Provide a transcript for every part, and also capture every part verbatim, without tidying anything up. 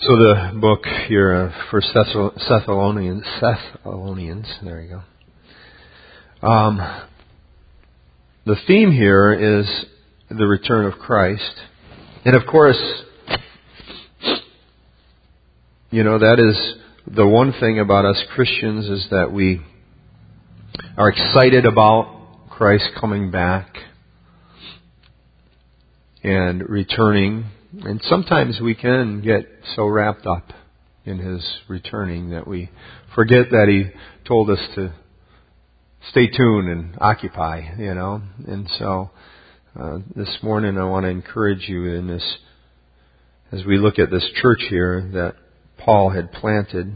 So the book here, uh, First Thessalonians, Thessalonians, there you go. Um, the theme here is the return of Christ, and of course, you know that is the one thing about us Christians is that we are excited about Christ coming back and returning. And sometimes we can get so wrapped up in His returning that we forget that He told us to stay tuned and occupy, you know. And so uh, this morning I want to encourage you in this, as we look at this church here that Paul had planted,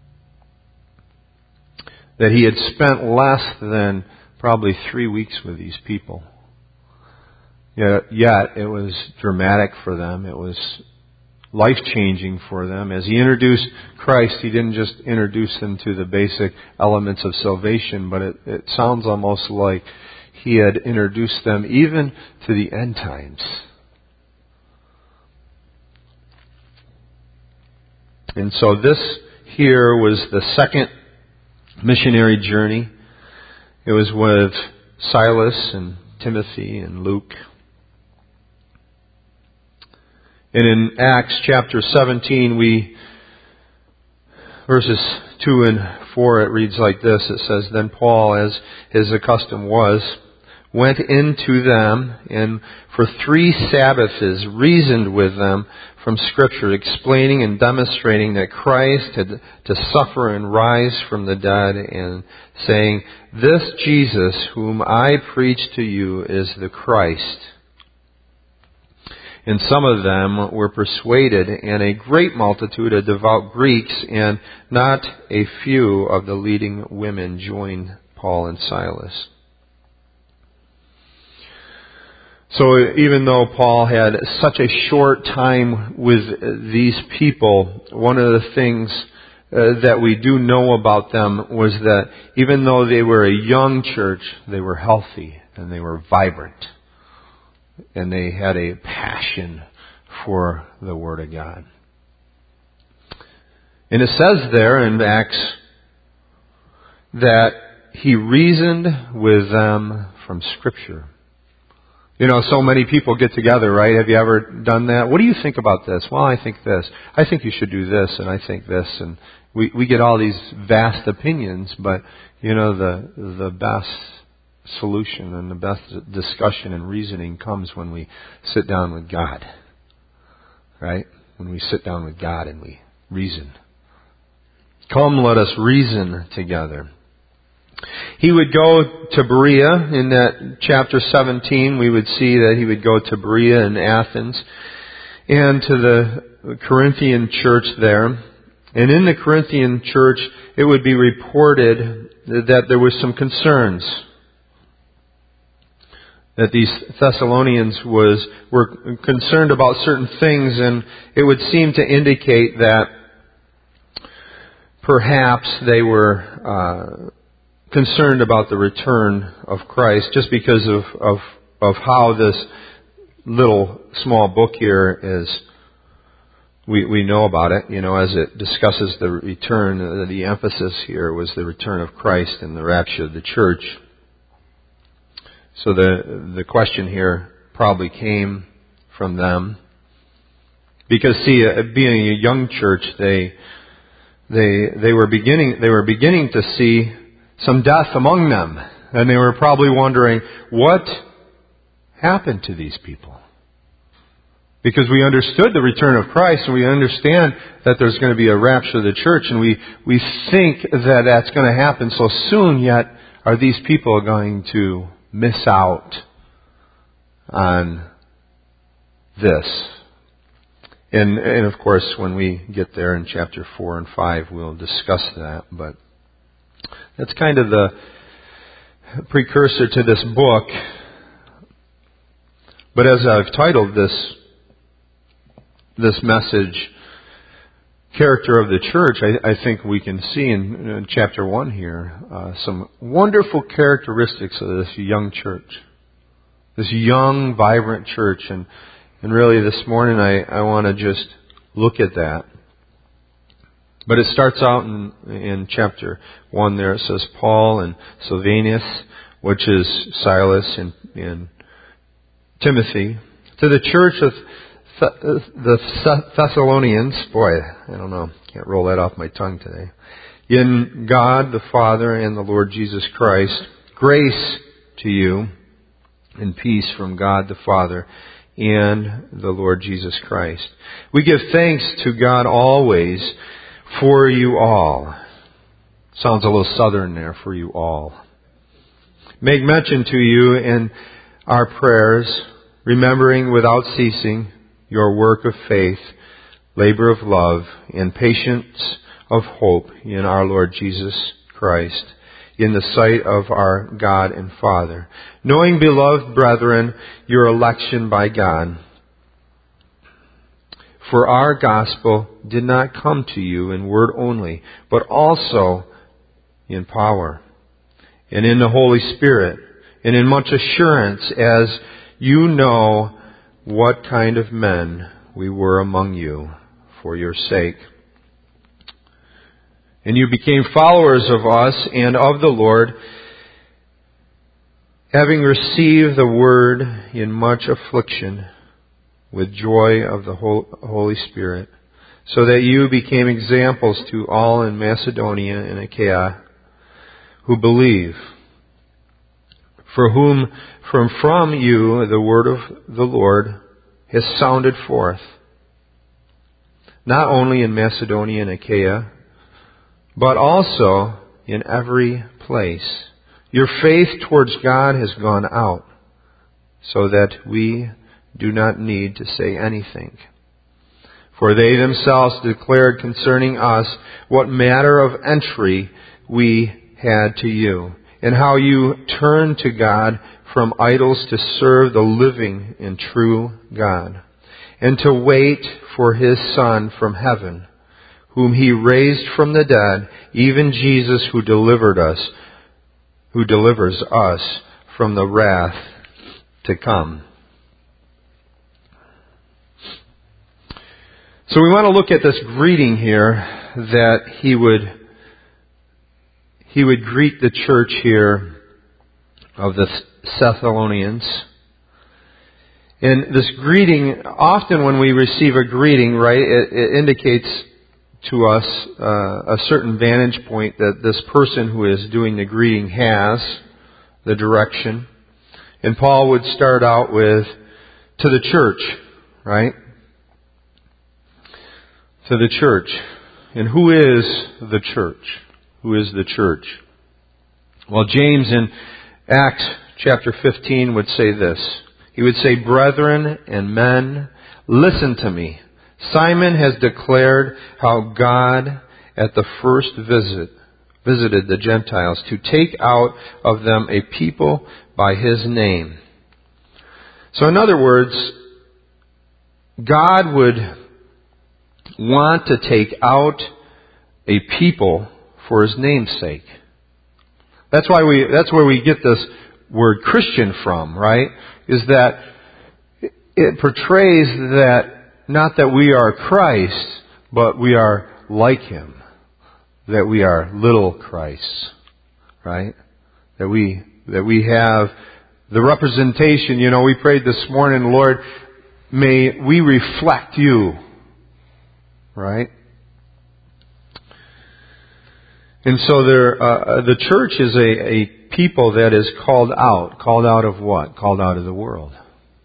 that he had spent less than probably three weeks with these people. Yet, yet it was dramatic for them. It was life-changing for them. As he introduced Christ, he didn't just introduce them to the basic elements of salvation, but it, it sounds almost like he had introduced them even to the end times. And so this here was the second missionary journey. It was with Silas and Timothy and Luke. And in Acts chapter seventeen, we, verses two and four, it reads like this. It says, Then Paul, as his custom was, went into them and for three Sabbaths reasoned with them from Scripture, explaining and demonstrating that Christ had to suffer and rise from the dead, and saying, This Jesus whom I preach to you is the Christ. And some of them were persuaded, and a great multitude of devout Greeks, and not a few of the leading women joined Paul and Silas. So even though Paul had such a short time with these people, one of the things uh, that we do know about them was that even though they were a young church, they were healthy and they were vibrant. And they had a passion for the Word of God. And it says there in Acts that he reasoned with them from Scripture. You know, so many people get together, right? Have you ever done that? What do you think about this? Well, I think this. I think you should do this, and I think this. And we, we get all these vast opinions, but, you know, the the best solution and the best discussion and reasoning comes when we sit down with God. Right? When we sit down with God and we reason. Come, let us reason together. He would go to Berea. In that chapter seventeen, we would see that he would go to Berea and Athens and to the Corinthian church there. And in the Corinthian church, it would be reported that there was some concerns. That these Thessalonians was were concerned about certain things, and it would seem to indicate that perhaps they were uh, concerned about the return of Christ, just because of, of of how this little small book here is. We we know about it, you know, as it discusses the return. The emphasis here was the return of Christ and the rapture of the church. So the the question here probably came from them, because see, being a young church, they they they were beginning they were beginning to see some death among them, and they were probably wondering what happened to these people. Because we understood the return of Christ, and we understand that there's going to be a rapture of the church, and we we think that that's going to happen so soon. Yet, are these people going to miss out on this? And, and of course, when we get there in chapter four and five, we'll discuss that. But that's kind of the precursor to this book. But as I've titled this this message, Character of the Church, I, I think we can see in, in chapter one here uh, some wonderful characteristics of this young church. This young, vibrant church. And, and really this morning I, I want to just look at that. But it starts out in, in chapter one there. It says, Paul and Silvanus, which is Silas and, and Timothy, to the church of Th- the Thessalonians. Boy, I don't know. Can't roll that off my tongue today. In God the Father and the Lord Jesus Christ, grace to you and peace from God the Father and the Lord Jesus Christ. We give thanks to God always for you all. Sounds a little southern there, for you all. Make mention to you in our prayers, remembering without ceasing your work of faith, labor of love, and patience of hope in our Lord Jesus Christ, in the sight of our God and Father. Knowing, beloved brethren, your election by God. For our gospel did not come to you in word only, but also in power, and in the Holy Spirit, and in much assurance, as you know what kind of men we were among you for your sake. And you became followers of us and of the Lord, having received the word in much affliction with joy of the Holy Spirit, so that you became examples to all in Macedonia and Achaia who believe, for whom from, from you the word of the Lord has sounded forth, not only in Macedonia and Achaia, but also in every place. Your faith towards God has gone out, so that we do not need to say anything. For they themselves declared concerning us what manner of entry we had to you, and how you turned to God from idols to serve the living and true God, and to wait for His Son from heaven, whom He raised from the dead, even Jesus, who delivered us, who delivers us from the wrath to come. So we want to look at this greeting here that he would he would greet the church here of the Thessalonians. And this greeting, often when we receive a greeting, right, it, it indicates to us uh, a certain vantage point that this person who is doing the greeting has, the direction. And Paul would start out with, to the church, right? To the church. And who is the church? Who is the church? Well, James in Acts chapter fifteen would say this. He would say, "Brethren and men, listen to me. Simon has declared how God at the first visit visited the Gentiles to take out of them a people by His name." So in other words, God would want to take out a people for His name's sake. That's why we, that's where we get this word Christian from, right? Is that it portrays that not that we are Christ, but we are like Him. That we are little Christs, right? That we, that we have the representation. You know, we prayed this morning, Lord, may we reflect You, right? And so there, uh, the church is a, a people that is called out. Called out of what? Called out of the world.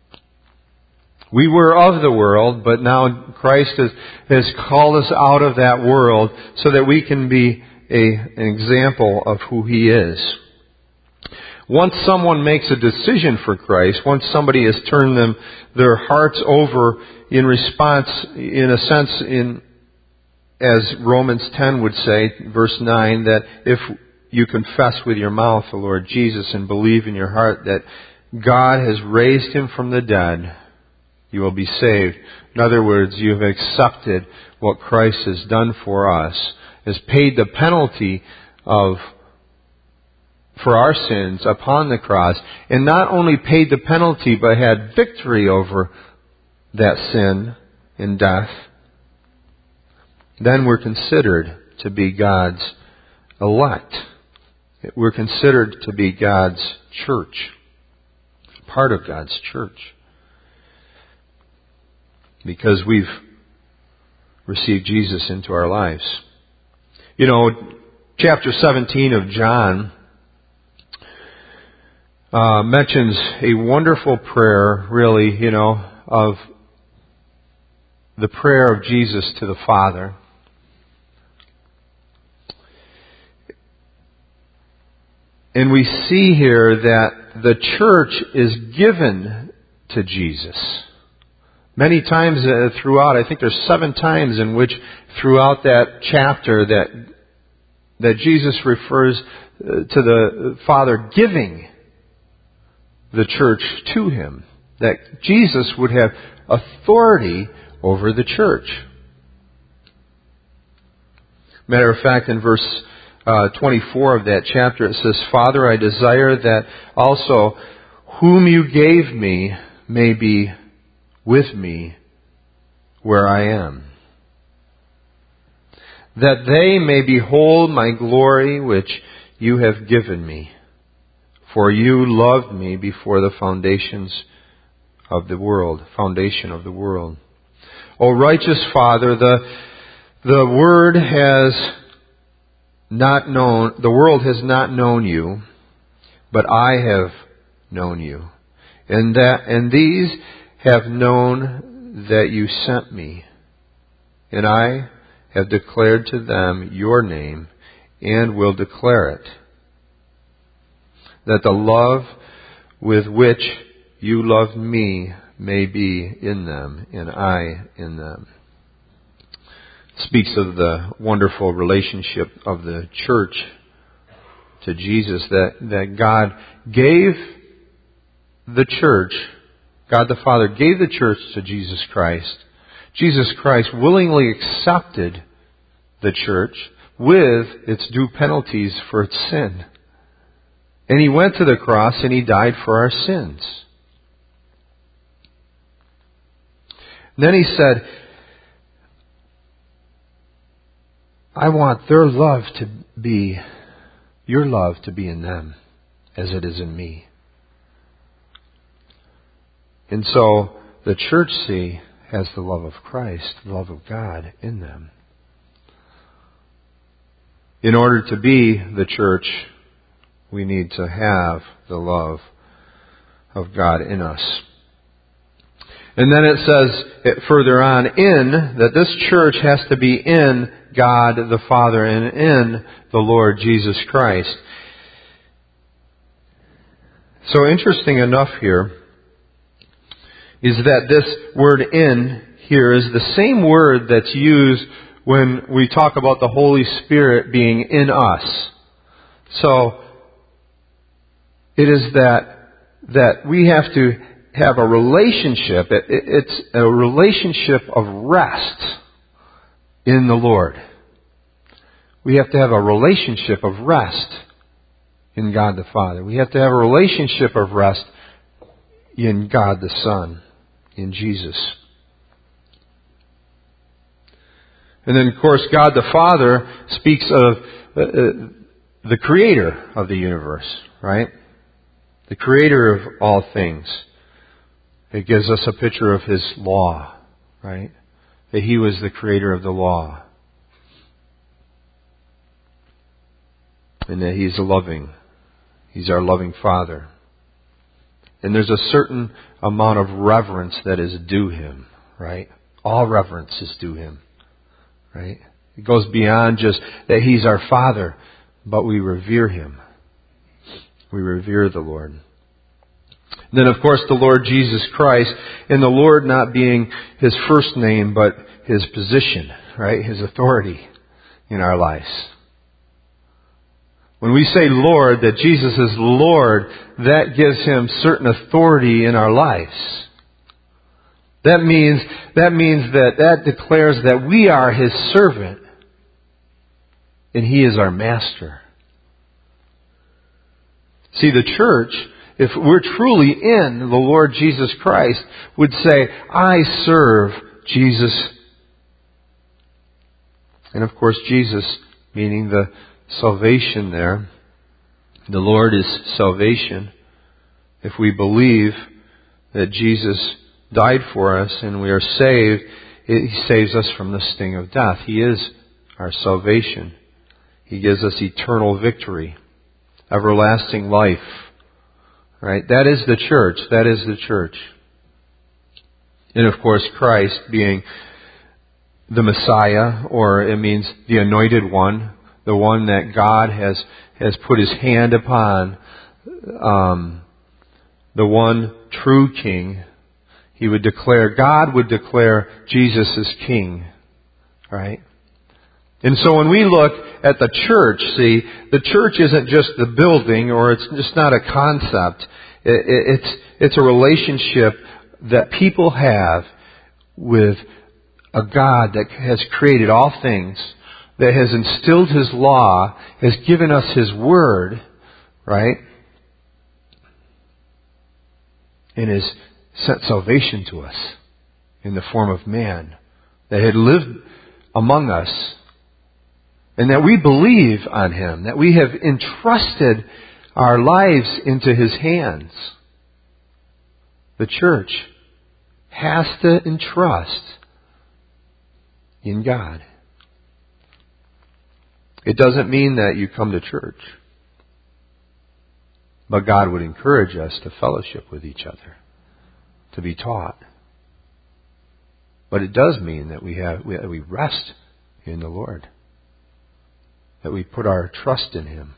We were of the world, but now Christ has, has called us out of that world so that we can be a, an example of who He is. Once someone makes a decision for Christ, once somebody has turned them, their hearts over in response, in a sense, in as Romans ten would say, verse nine, that if you confess with your mouth the Lord Jesus and believe in your heart that God has raised Him from the dead, you will be saved. In other words, you have accepted what Christ has done for us, has paid the penalty of for our sins upon the cross, and not only paid the penalty, but had victory over that sin and death. then we're considered to be God's elect. We're considered to be God's church, part of God's church, because we've received Jesus into our lives. You know, chapter seventeen of John uh, mentions a wonderful prayer, really, you know, of the prayer of Jesus to the Father. And we see here that the church is given to Jesus. Many times uh, throughout, I think there's seven times in which throughout that chapter that that Jesus refers uh, to the Father giving the church to Him. That Jesus would have authority over the church. Matter of fact, in verse uh, twenty-four of that chapter, it says, Father, I desire that also whom you gave me may be with me where I am, that they may behold my glory which you have given me, for you loved me before the foundations of the world, foundation of the world. O righteous Father, the the word has not known, the world has not known you, but I have known you, and that and these have known that you sent me, and I have declared to them your name, and will declare it, that the love with which you loved me may be in them, and I in them. It speaks of the wonderful relationship of the church to Jesus, that, that God gave the church, God the Father gave the church to Jesus Christ. Jesus Christ willingly accepted the church with its due penalties for its sin. And He went to the cross and He died for our sins. Then He said, I want their love to be, your love to be in them as it is in me. And so the church, see, has the love of Christ, the love of God in them. In order to be the church, we need to have the love of God in us. And then it says further on, in, that this church has to be in God the Father and in the Lord Jesus Christ. So interesting enough here is that this word in here is the same word that's used when we talk about the Holy Spirit being in us. So it is that that we have to have a relationship. It, it, it's a relationship of rest in the Lord. We have to have a relationship of rest in God the Father. We have to have a relationship of rest in God the Son, in Jesus. And then, of course, God the Father speaks of uh, uh, the Creator of the universe, right? The Creator of all things. It gives us a picture of His law, right? That He was the Creator of the law. And that He's loving. He's our loving Father. And there's a certain amount of reverence that is due Him, right? All reverence is due Him, right? It goes beyond just that He's our Father, but we revere Him. We revere the Lord. And then, of course, the Lord Jesus Christ, and the Lord not being His first name, but His position, right? His authority in our lives. When we say Lord, that Jesus is Lord, that gives Him certain authority in our lives. That means, that means that that declares that we are His servant and He is our master. See, the church, if we're truly in the Lord Jesus Christ, would say, I serve Jesus. And of course, Jesus, meaning the salvation there. The Lord is salvation. If we believe that Jesus died for us and we are saved, He saves us from the sting of death. He is our salvation. He gives us eternal victory, everlasting life. Right? That is the church. That is the church. And of course, Christ being the Messiah, or it means the anointed one, the one that God has, has put His hand upon, um, the one true King. He would declare, God would declare Jesus as King. Right? And so when we look at the church, see, the church isn't just the building, or it's just not a concept. It, it, it's, it's a relationship that people have with a God that has created all things, that has instilled His law, has given us His Word, right? And has sent salvation to us in the form of man that had lived among us, and that we believe on Him, that we have entrusted our lives into His hands. The church has to entrust in God. It doesn't mean that you come to church, but God would encourage us to fellowship with each other, to be taught. But it does mean that we have we, we rest in the Lord, that we put our trust in Him.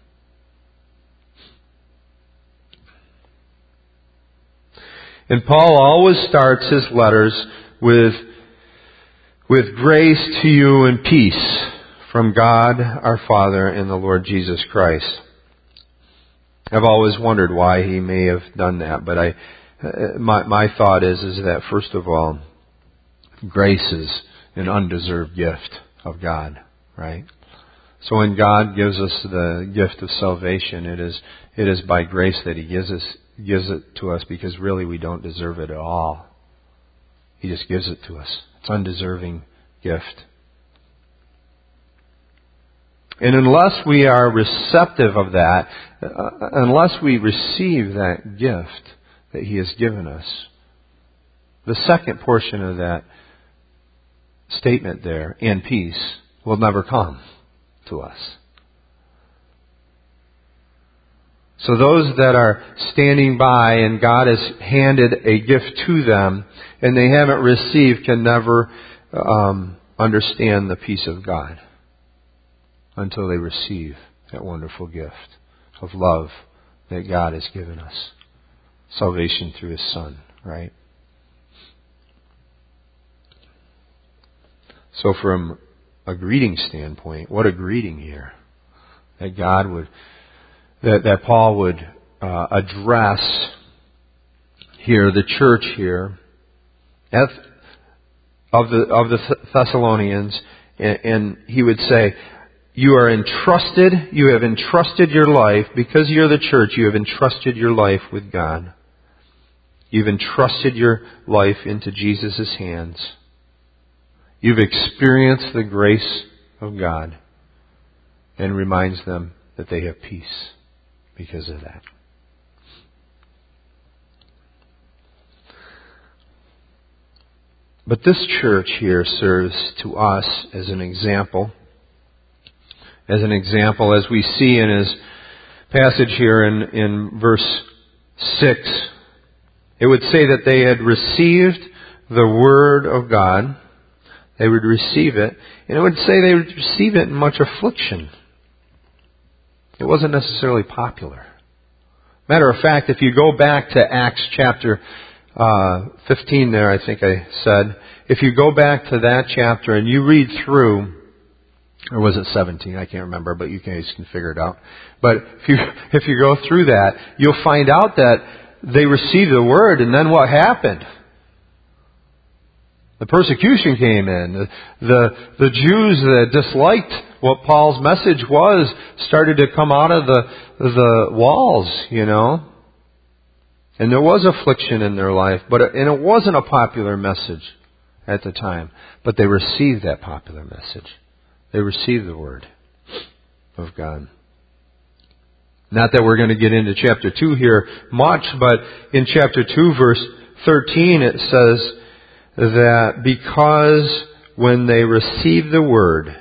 And Paul always starts his letters with, with grace to you and peace from God our Father and the Lord Jesus Christ. I've always wondered why he may have done that, but I, my, my thought is, is that first of all, grace is an undeserved gift of God, right? So when God gives us the gift of salvation, it is, it is by grace that He gives us, gives it to us, because really we don't deserve it at all. He just gives it to us. It's an undeserving gift. And unless we are receptive of that, uh, unless we receive that gift that He has given us, the second portion of that statement there, and peace, will never come to us. So those that are standing by and God has handed a gift to them and they haven't received can never um, understand the peace of God until they receive that wonderful gift of love that God has given us. Salvation through His Son, right? So from a greeting standpoint, what a greeting here. That God would, that, that Paul would uh, address here, the church here, of the, of the Thessalonians, and, and he would say, you are entrusted, you have entrusted your life, because you're the church, you have entrusted your life with God. You've entrusted your life into Jesus' hands. You've experienced the grace of God, and reminds them that they have peace because of that. But this church here serves to us as an example. As an example, as we see in his passage here in, in verse six, it would say that they had received the Word of God. They would receive it. And it would say they would receive it in much affliction. It wasn't necessarily popular. Matter of fact, if you go back to Acts chapter uh, fifteen there, I think I said, if you go back to that chapter and you read through, or was it seventeen? I can't remember, but you guys can figure it out. But if you if you go through that, you'll find out that they received the Word, and then what happened? The persecution came in. The, the, the Jews that disliked what Paul's message was started to come out of the, the walls, you know. And there was affliction in their life, but it, and it wasn't a popular message at the time. But they received that popular message. They received the Word of God. Not that we're going to get into chapter two here much, but in chapter two, verse thirteen, it says that because when they received the Word,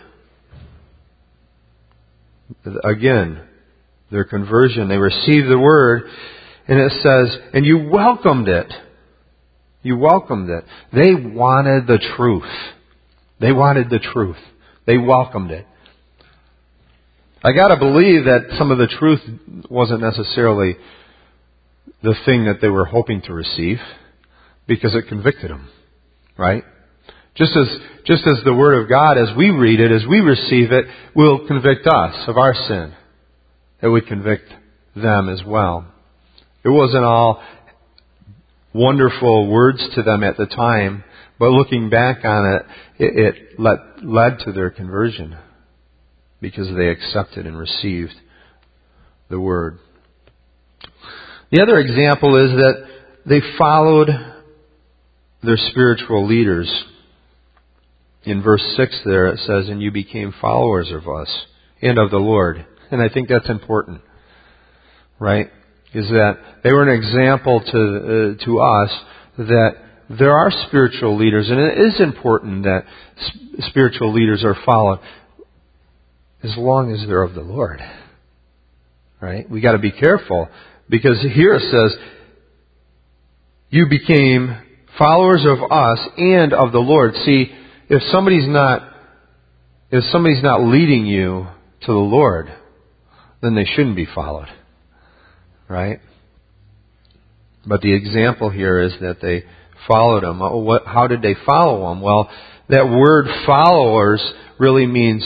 again, their conversion, they received the Word, and it says, and you welcomed it. You welcomed it. They wanted the truth. They wanted the truth. They welcomed it. I gotta believe that some of the truth wasn't necessarily the thing that they were hoping to receive, because it convicted them, right? Just as, just as the Word of God, as we read it, as we receive it, will convict us of our sin. It would convict them as well. It wasn't all wonderful words to them at the time, but looking back on it, it, it led, led to their conversion because they accepted and received the Word. The other example is that they followed their spiritual leaders. In verse six there it says, and you became followers of us and of the Lord. And I think that's important, right? Is that they were an example to uh, to us that there are spiritual leaders, and it is important that sp- spiritual leaders are followed as long as they're of the Lord, right? We got to be careful, because here it says, you became followers of us and of the Lord. See, if somebody's not if somebody's not leading you to the Lord, then they shouldn't be followed. Right? But the example here is that they followed him. What, how did they follow him? Well, that word followers really means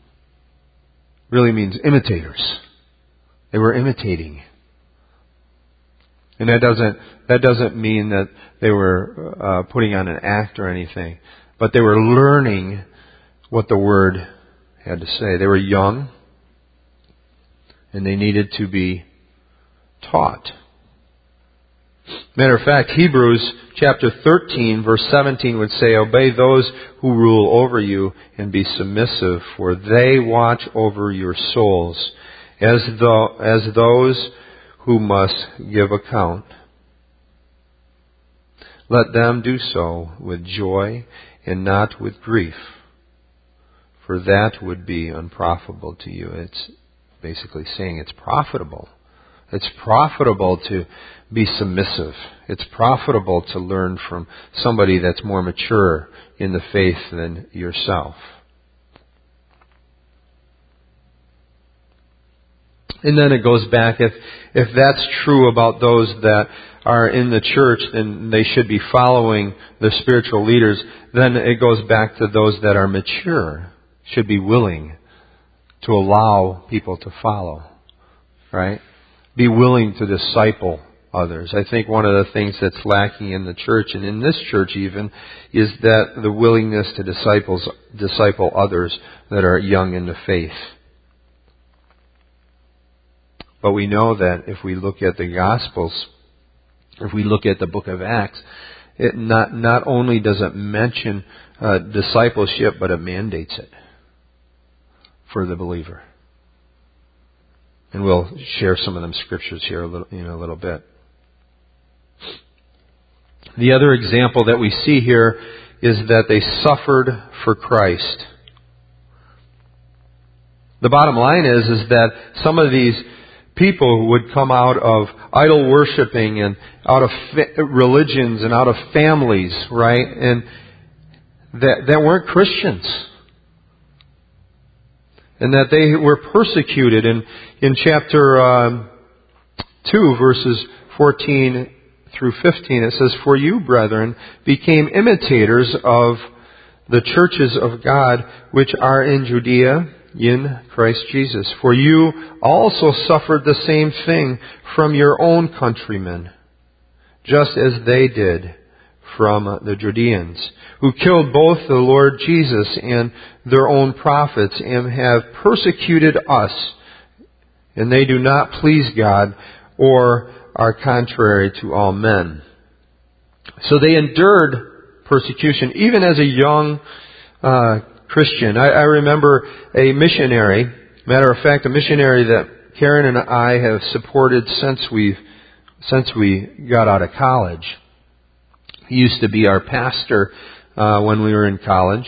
really means imitators. They were imitating. And that doesn't that doesn't mean that they were uh, putting on an act or anything, but they were learning what the Word had to say. They were young, and they needed to be taught. Matter of fact, Hebrews chapter thirteen, verse seventeen would say, obey those who rule over you and be submissive, for they watch over your souls as though, as those who must give account. Let them do so with joy and not with grief, for that would be unprofitable to you. It's basically saying it's profitable. It's profitable to be submissive. It's profitable to learn from somebody that's more mature in the faith than yourself. And then it goes back, if if that's true about those that are in the church, then they should be following the spiritual leaders. Then it goes back to those that are mature, should be willing to allow people to follow, right? Be willing to disciple others. I think one of the things that's lacking in the church, and in this church even, is that the willingness to disciples, disciple others that are young in the faith. But we know that if we look at the Gospels, if we look at the book of Acts, it not, not only does it mention uh, discipleship, but it mandates it for the believer. And we'll share some of them scriptures here a little, in a little bit. The other example that we see here is that they suffered for Christ. The bottom line is, is that some of these people would come out of idol worshiping and out of fa- religions and out of families, right? And that, that weren't Christians. And that they were persecuted. In, in chapter um, two, verses fourteen through fifteen, it says, for you, brethren, became imitators of the churches of God which are in Judea in Christ Jesus. For you also suffered the same thing from your own countrymen, just as they did from the Judeans, who killed both the Lord Jesus and their own prophets, and have persecuted us, and they do not please God or are contrary to all men. So they endured persecution even as a young uh, Christian. I, I remember a missionary, matter of fact, a missionary that Karen and I have supported since we since we got out of college. He used to be our pastor uh, when we were in college.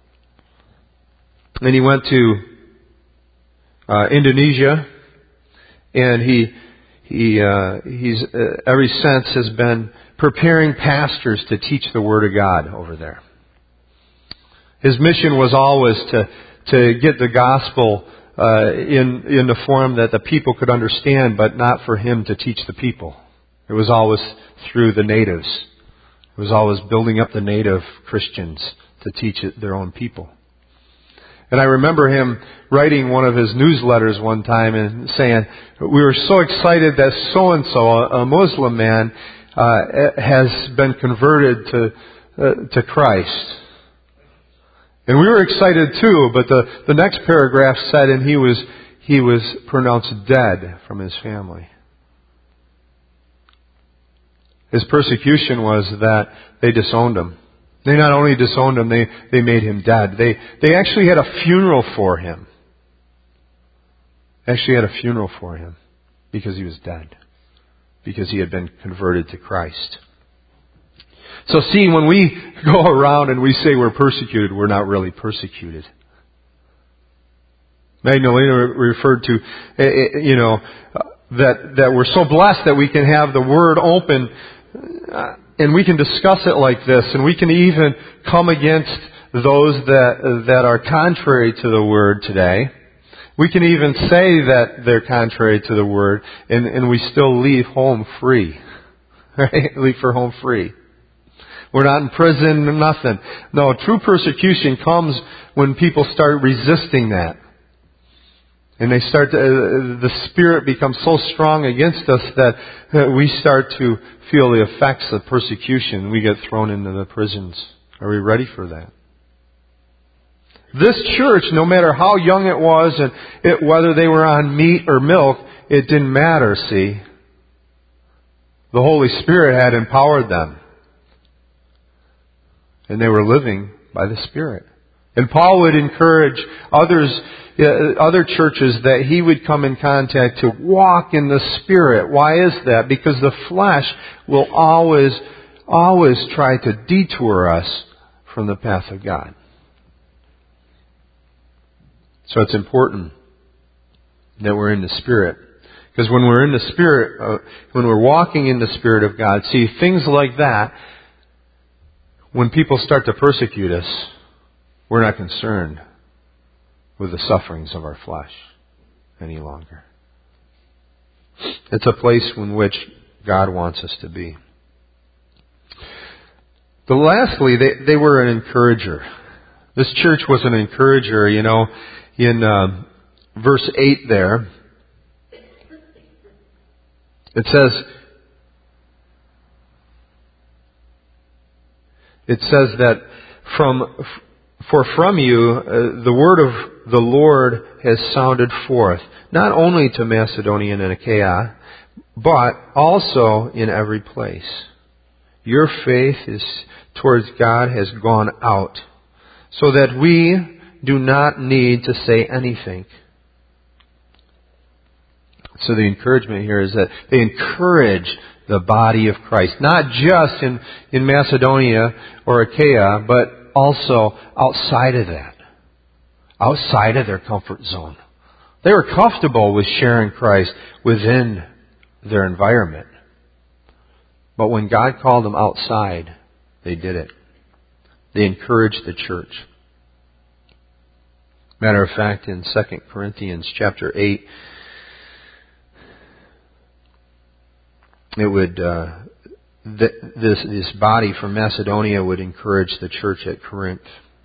And he went to uh, Indonesia, and he he uh, he's uh, ever since has been preparing pastors to teach the Word of God over there. His mission was always to to get the gospel uh, in in the form that the people could understand, but not for him to teach the people. It was always through the natives. It was always building up the native Christians to teach it their own people. And I remember him writing one of his newsletters one time and saying, "We were so excited that so-and-so, a Muslim man, uh, has been converted to uh, to Christ." And we were excited too, but the, the next paragraph said, and he was he was pronounced dead from his family. His persecution was that they disowned him. They not only disowned him, they, they made him dead. They they actually had a funeral for him. Actually had a funeral for him because he was dead. Because he had been converted to Christ. So see, when we go around and we say we're persecuted, we're not really persecuted. Magdalena referred to, you know, that, that we're so blessed that we can have the Word open and we can discuss it like this, and we can even come against those that, that are contrary to the Word today. We can even say that they're contrary to the Word, and, and we still leave home free. Right? Leave for home free. We're not in prison, nothing. No, true persecution comes when people start resisting that. And they start to, uh, the Spirit becomes so strong against us that uh, we start to feel the effects of persecution. We get thrown into the prisons. Are we ready for that? This church, no matter how young it was and it, whether they were on meat or milk, it didn't matter, see. The Holy Spirit had empowered them. And they were living by the Spirit. And Paul would encourage others, uh, other churches that he would come in contact to walk in the Spirit. Why is that? Because the flesh will always, always try to detour us from the path of God. So it's important that we're in the Spirit. Because when we're in the Spirit, uh, when we're walking in the Spirit of God, see, things like that, when people start to persecute us, we're not concerned with the sufferings of our flesh any longer. It's a place in which God wants us to be. But lastly, they, they were an encourager. This church was an encourager, you know, in uh, verse eight there. It says, it says that from... For from you uh, the word of the Lord has sounded forth, not only to Macedonia and Achaia, but also in every place. Your faith is towards God has gone out, so that we do not need to say anything. So the encouragement here is that they encourage the body of Christ, not just in, in Macedonia or Achaia, but also outside of that, outside of their comfort zone. They were comfortable with sharing Christ within their environment. But when God called them outside, they did it. They encouraged the church. Matter of fact, in Second Corinthians chapter eight, it would... Uh, This, this body from Macedonia would encourage the church at Corinth.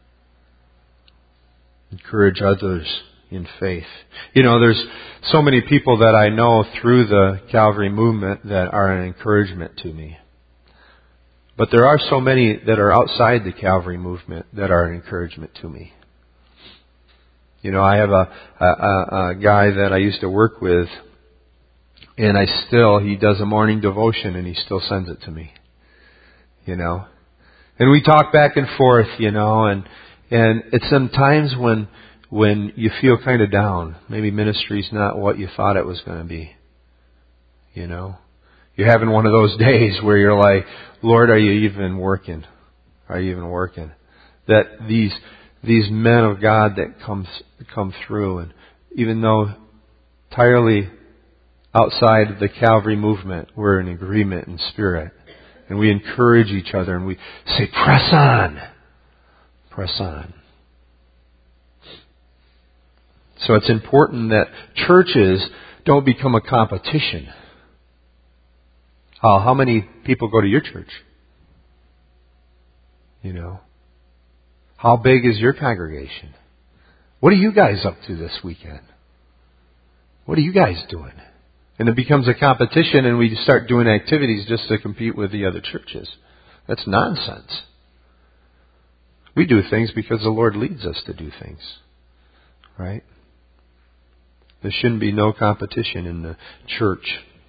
Encourage others in faith. You know, there's so many people that I know through the Calvary movement that are an encouragement to me. But there are so many that are outside the Calvary movement that are an encouragement to me. You know, I have a, a, a guy that I used to work with, and I still, he does a morning devotion and he still sends it to me. You know. And we talk back and forth, you know, and, And it's some times when when you feel kind of down. Maybe ministry's not what you thought it was going to be. You know? You're having one of those days where you're like, Lord, are you even working? Are you even working? That these these men of God that comes come through, and even though entirely outside the Calvary movement, we're in agreement in spirit. And we encourage each other and we say, press on. Press on. So it's important that churches don't become a competition. Uh, how many people go to your church? You know? How big is your congregation? What are you guys up to this weekend? What are you guys doing? And it becomes a competition and we start doing activities just to compete with the other churches. That's nonsense. We do things because the Lord leads us to do things. Right? There shouldn't be no competition in the church.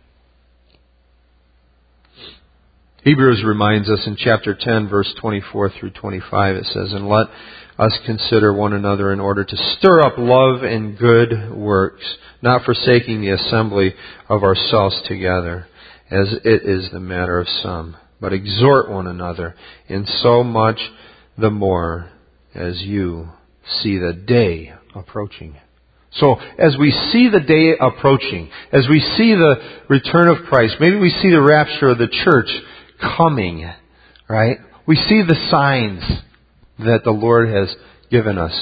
Hebrews reminds us in chapter ten, verse twenty-four through twenty-five, it says, and let us consider one another in order to stir up love and good works, not forsaking the assembly of ourselves together, as it is the matter of some, but exhort one another, in so much the more as you see the day approaching. So, as we see the day approaching, as we see the return of Christ, maybe we see the rapture of the church coming, right? We see the signs that the Lord has given us.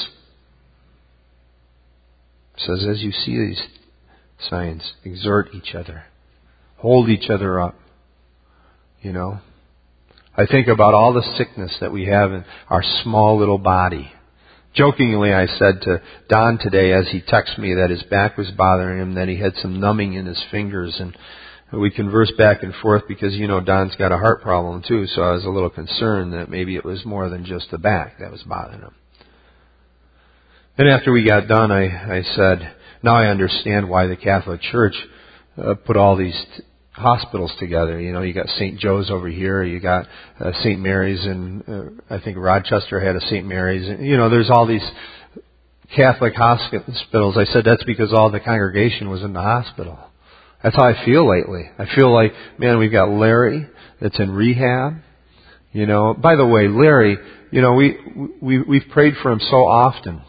It says, as you see these signs, exhort each other. Hold each other up. You know? I think about all the sickness that we have in our small little body. Jokingly, I said to Don today as he texted me that his back was bothering him, that he had some numbing in his fingers, and we conversed back and forth because, you know, Don's got a heart problem too, so I was a little concerned that maybe it was more than just the back that was bothering him. And after we got done, I, I said, now I understand why the Catholic Church uh, put all these t- hospitals together. You know, you got Saint Joe's over here, you got uh, Saint Mary's, and uh, I think Rochester had a Saint Mary's. And, you know, there's all these Catholic hospitals. I said that's because all the congregation was in the hospital. That's how I feel lately. I feel like, man, we've got Larry that's in rehab. You know, by the way, Larry, you know, we, we, we've prayed for him so often.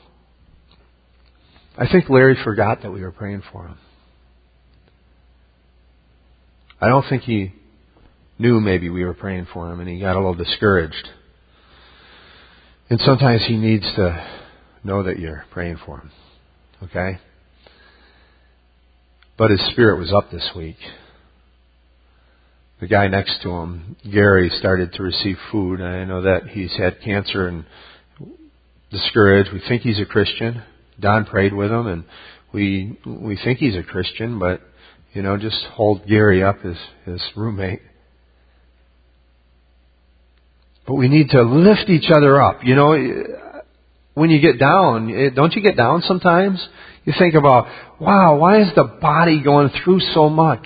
I think Larry forgot that we were praying for him. I don't think he knew maybe we were praying for him and he got a little discouraged. And sometimes he needs to know that you're praying for him. Okay? But his spirit was up this week. The guy next to him, Gary, started to receive food. I know that he's had cancer and discouraged. We think he's a Christian. Don prayed with him, and we we think he's a Christian, but, you know, just hold Gary up, his, his roommate. But we need to lift each other up. You know, when you get down, don't you get down sometimes? You think about, wow, why is the body going through so much?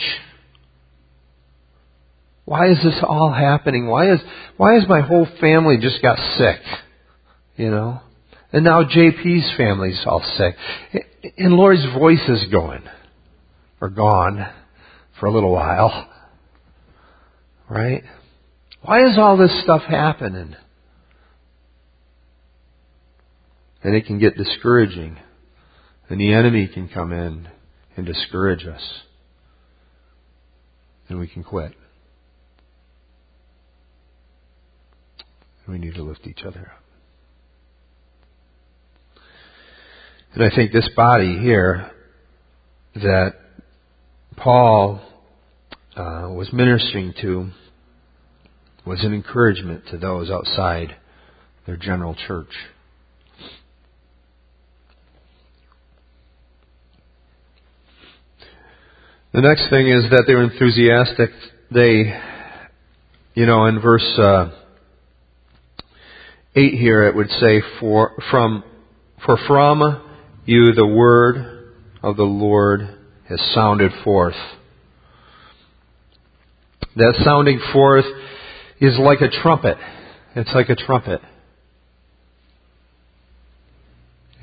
Why is this all happening? Why is why has my whole family just got sick? You know? And now J P's family's all sick. And Lori's voice is going. Or gone for a little while. Right? Why is all this stuff happening? And it can get discouraging. And the enemy can come in and discourage us. And we can quit. And we need to lift each other up. And I think this body here that Paul uh, was ministering to was an encouragement to those outside their general church. The next thing is that they were enthusiastic. They, you know, in verse uh, eight here it would say, "For from, for from you the word of the Lord has sounded forth." That sounding forth is like a trumpet. It's like a trumpet.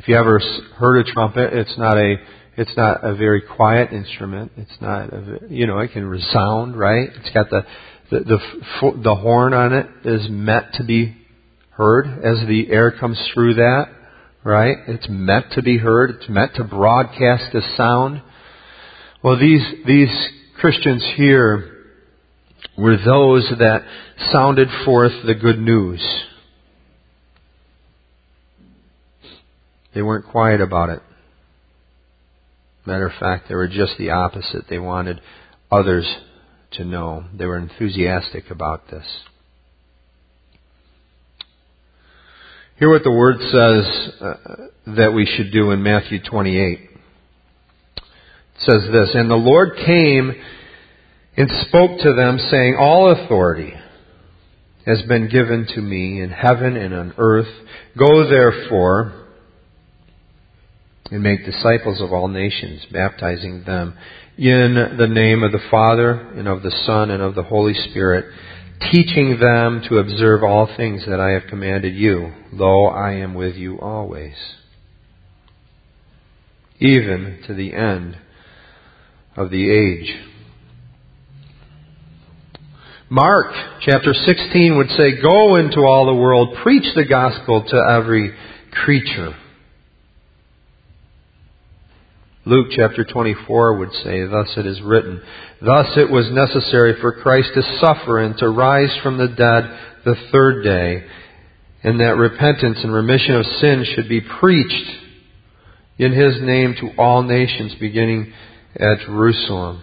If you ever heard a trumpet, it's not a it's not a very quiet instrument. It's not a, you know, it can resound, right? It's got the the the, the horn on it is meant to be heard as the air comes through that, right? It's meant to be heard. It's meant to broadcast a sound. Well, these these Christians here were those that sounded forth the good news. They weren't quiet about it. Matter of fact, they were just the opposite. They wanted others to know. They were enthusiastic about this. Hear what the Word says uh, that we should do in Matthew twenty-eight. It says this, "And the Lord came and spoke to them, saying, All authority has been given to me in heaven and on earth. Go therefore and make disciples of all nations, baptizing them in the name of the Father and of the Son and of the Holy Spirit, teaching them to observe all things that I have commanded you. Lo, I am with you always, even to the end of the age." Mark chapter sixteen would say, "Go into all the world, preach the gospel to every creature." Luke chapter twenty-four would say, "Thus it is written, thus it was necessary for Christ to suffer and to rise from the dead the third day, and that repentance and remission of sins should be preached in His name to all nations, beginning at Jerusalem.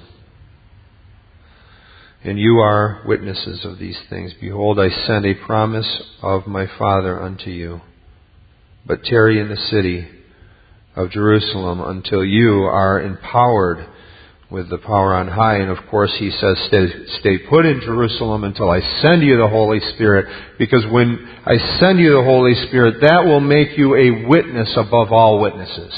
And you are witnesses of these things. Behold, I send a promise of my Father unto you. But tarry in the city of Jerusalem until you are empowered with the power on high." And of course he says, stay, stay put in Jerusalem until I send you the Holy Spirit, because when I send you the Holy Spirit, that will make you a witness above all witnesses.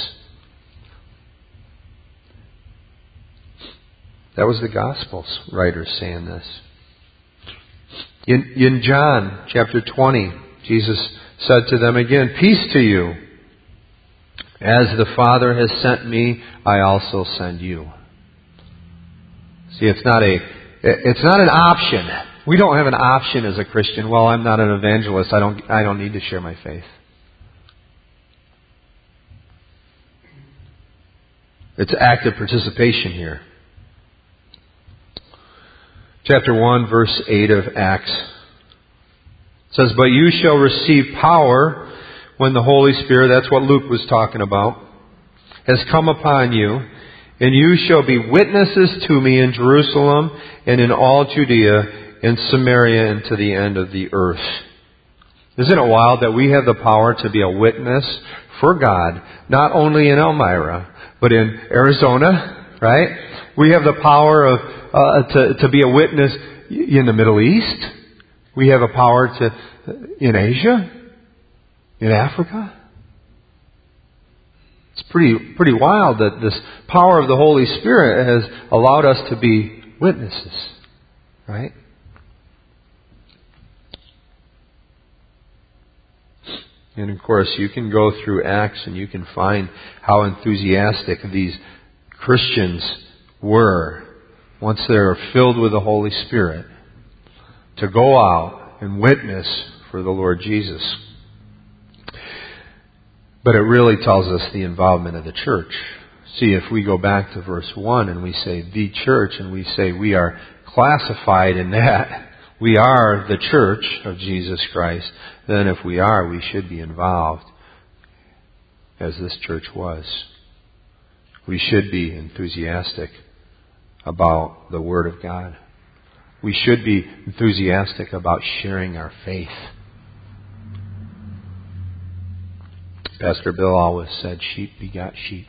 That was the Gospels writers saying this. In, in John chapter twenty, Jesus said to them again, "Peace to you. As the Father has sent me, I also send you." See, it's not a, it's not an option. We don't have an option as a Christian. Well, I'm not an evangelist. I don't, I don't need to share my faith. It's active participation here. Chapter one, verse eight of Acts says, "But you shall receive power when the Holy Spirit," that's what Luke was talking about, "has come upon you, and you shall be witnesses to me in Jerusalem and in all Judea and Samaria and to the end of the earth." Isn't it wild that we have the power to be a witness for God, not only in Elmira, but in Arizona, right? We have the power of uh, to, to be a witness in the Middle East. We have a power to in Asia, in Africa. It's pretty pretty wild that this power of the Holy Spirit has allowed us to be witnesses, right? And of course, you can go through Acts and you can find how enthusiastic these Christians were once they were filled with the Holy Spirit to go out and witness for the Lord Jesus. But it really tells us the involvement of the church. See, if we go back to verse one and we say the church, and we say we are classified in that, we are the church of Jesus Christ, then if we are, we should be involved as this church was. We should be enthusiastic about the Word of God. We should be enthusiastic about sharing our faith. Pastor Bill always said, sheep begot sheep.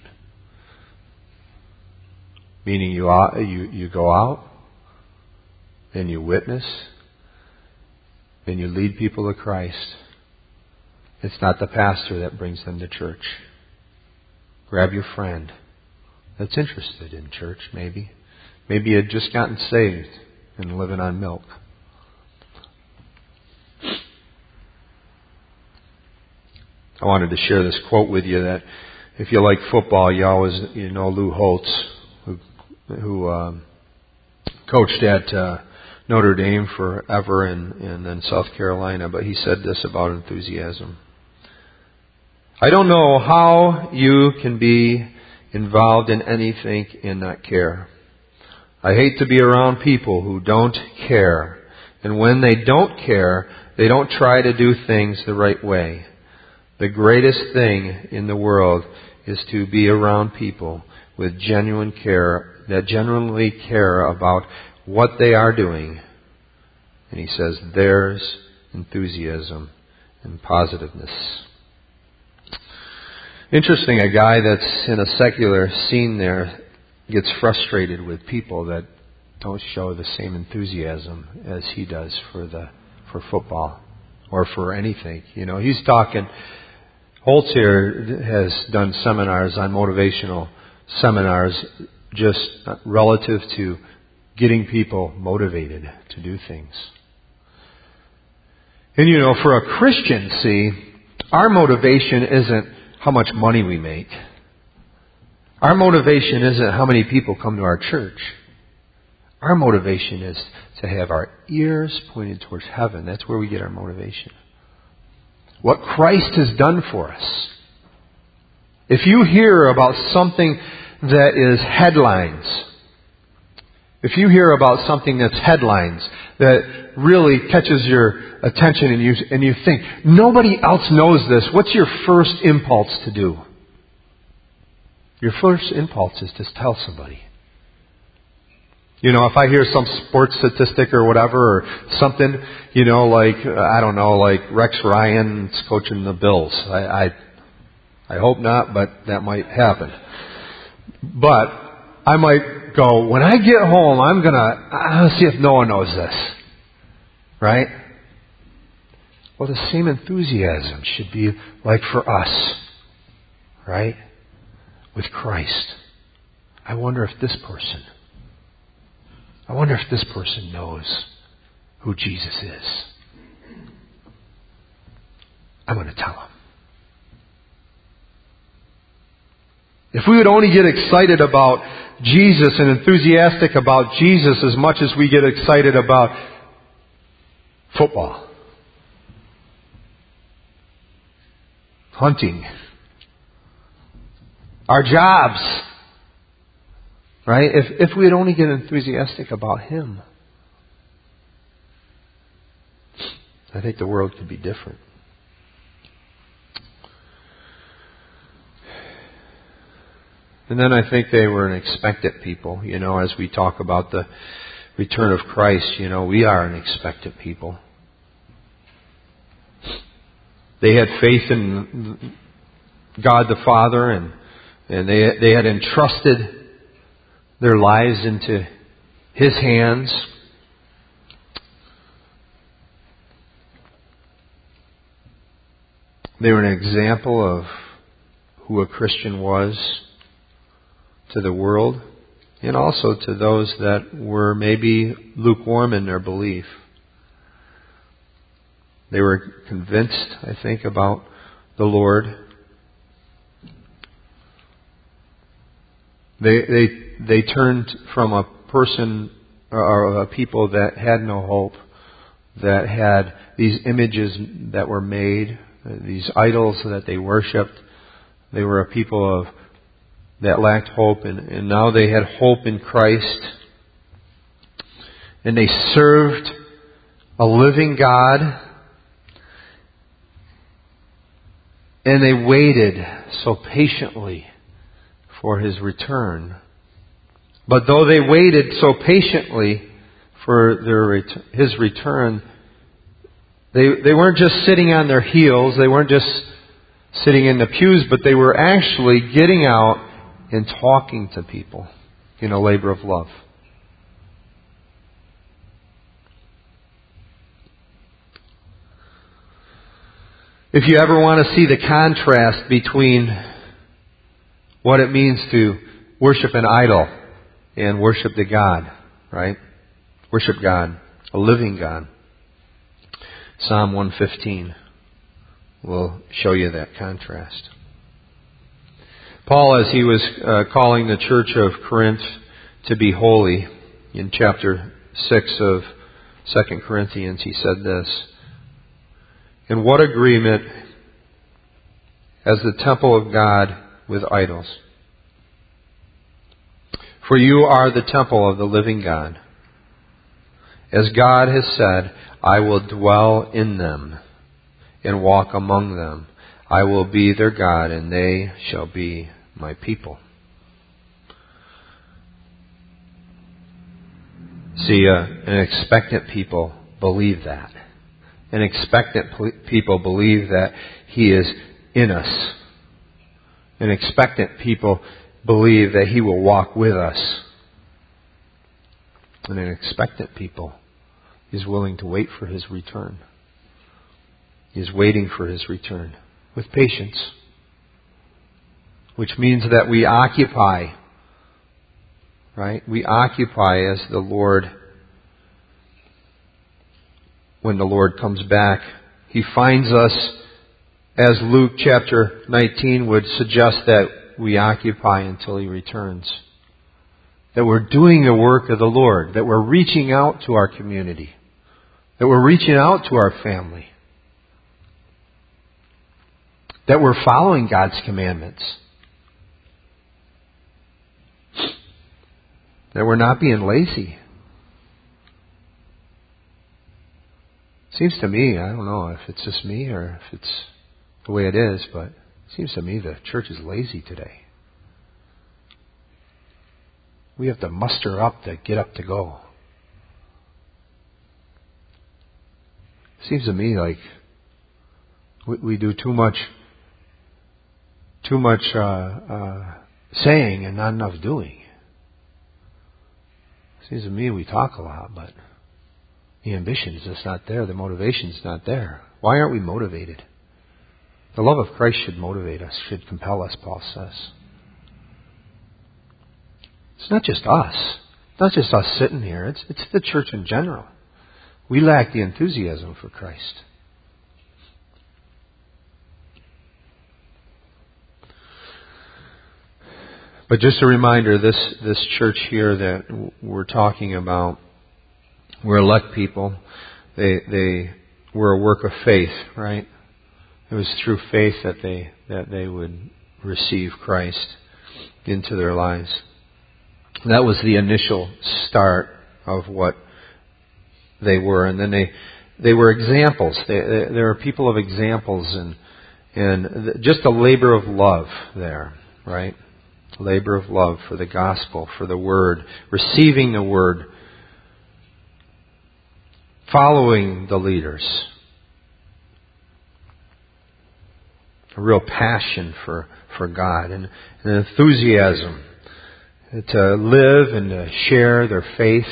Meaning you, you, you go out, and you witness, and you lead people to Christ. It's not the pastor that brings them to church. Grab your friend that's interested in church, maybe. Maybe you had just gotten saved and living on milk. I wanted to share this quote with you that if you like football, you always, you know, Lou Holtz, who, who um, coached at uh, Notre Dame forever and, and then South Carolina, but he said this about enthusiasm. I don't know how you can be involved in anything and not care. I hate to be around people who don't care. And when they don't care, they don't try to do things the right way. The greatest thing in the world is to be around people with genuine care, that genuinely care about what they are doing. And he says, there's enthusiasm and positiveness. Interesting, a guy that's in a secular scene there gets frustrated with people that don't show the same enthusiasm as he does for the for football or for anything. You know, he's talking. Holtz here has done seminars on motivational seminars, just relative to getting people motivated to do things. And you know, for a Christian, see, our motivation isn't how much money we make. Our motivation isn't how many people come to our church. Our motivation is to have our ears pointed towards heaven. That's where we get our motivation. What Christ has done for us. If you hear about something that is headlines, if you hear about something that's headlines, that really catches your attention and you, and you think, nobody else knows this, what's your first impulse to do? Your first impulse is to tell somebody. You know, if I hear some sports statistic or whatever, or something, you know, like, I don't know, like Rex Ryan's coaching the Bills. I, I, I hope not, but that might happen. But I might go, when I get home, I'm going to I'll see if no one knows this. Right? Well, the same enthusiasm should be like for us. Right? With Christ. I wonder if this person, I wonder if this person knows who Jesus is. I'm going to tell him. If we would only get excited about Jesus and enthusiastic about Jesus as much as we get excited about football, hunting, our jobs, right? If if we'd only get enthusiastic about Him, I think the world could be different. And then I think they were an expectant people. You know, as we talk about the return of Christ, you know, we are an expectant people. They had faith in God the Father, and and they they had entrusted their lives into His hands. They were an example of who a Christian was to the world, and also to those that were maybe lukewarm in their belief. They were convinced, I think, about the Lord. They they they turned from a person or a people that had no hope, that had these images that were made, these idols that they worshipped. They were a people of that lacked hope, and, and now they had hope in Christ. And they served a living God. And they waited so patiently for His return. But though they waited so patiently for their ret- His return, they they weren't just sitting on their heels, they weren't just sitting in the pews, but they were actually getting out and talking to people in a labor of love. If you ever want to see the contrast between what it means to worship an idol and worship the God, right? Worship God, a living God. Psalm one fifteen. will show you that contrast. Paul, as he was uh, calling the church of Corinth to be holy, in chapter six of Second Corinthians, he said this, "In what agreement as the temple of God with idols? For you are the temple of the living God. As God has said, I will dwell in them and walk among them. I will be their God, and they shall be my people." See, uh, an expectant people believe that. An expectant people believe that He is in us. An expectant people believe that He will walk with us. And an expectant people is willing to wait for His return. He is waiting for His return with patience, which means that we occupy, right? We occupy as the Lord, when the Lord comes back, He finds us, as Luke chapter nineteen would suggest, that we occupy until He returns. That we're doing the work of the Lord. That we're reaching out to our community. That we're reaching out to our family. That we're following God's commandments. That we're not being lazy. Seems to me, I don't know if it's just me or if it's the way it is, but it seems to me the church is lazy today. We have to muster up to get up to go. Seems to me like we, we do too much, too much uh, uh, saying and not enough doing. Seems to me we talk a lot, but the ambition is just not there. The motivation is not there. Why aren't we motivated? The love of Christ should motivate us, should compel us, Paul says. It's not just us. It's not just us sitting here. It's, it's the church in general. We lack the enthusiasm for Christ. But just a reminder, this, this church here that we're talking about, we're elect people. They, they were a work of faith, right? It was through faith that they, that they would receive Christ into their lives. That was the initial start of what they were. And then they, they were examples. They, they, they were people of examples and, and just a labor of love there, right? Labor of love for the gospel, for the word, receiving the word, following the leaders. A real passion for, for God and an enthusiasm to live and to share their faith.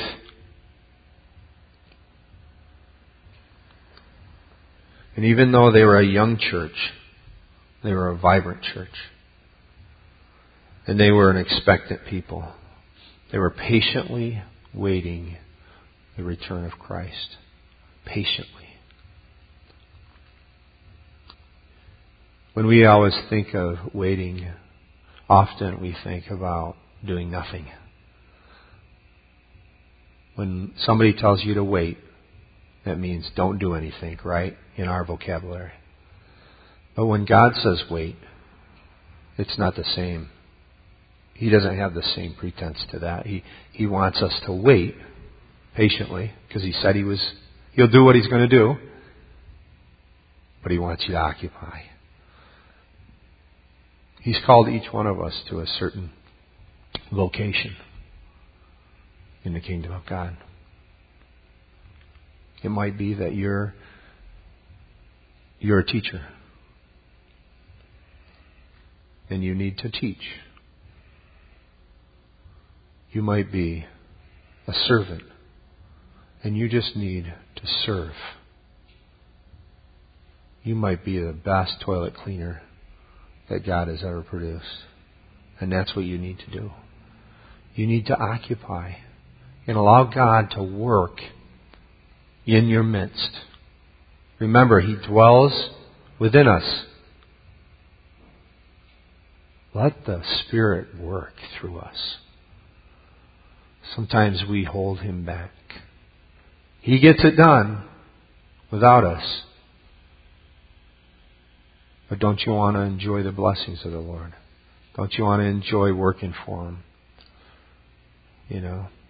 And even though they were a young church, they were a vibrant church. And they were an expectant people. They were patiently waiting the return of Christ. Patiently. When we always think of waiting, often we think about doing nothing. When somebody tells you to wait, that means don't do anything, right? In our vocabulary. But when God says wait, it's not the same. He doesn't have the same pretense to that. He He wants us to wait patiently because He said He was He'll do what He's going to do. But He wants you to occupy. He's called each one of us to a certain vocation in the kingdom of God. It might be that you're you're a teacher and you need to teach. You might be a servant and you just need to serve. You might be the best toilet cleaner that God has ever produced. And that's what you need to do. You need to occupy and allow God to work in your midst. Remember, He dwells within us. Let the Spirit work through us. Sometimes we hold Him back. He gets it done without us. But don't you want to enjoy the blessings of the Lord? Don't you want to enjoy working for Him? You know.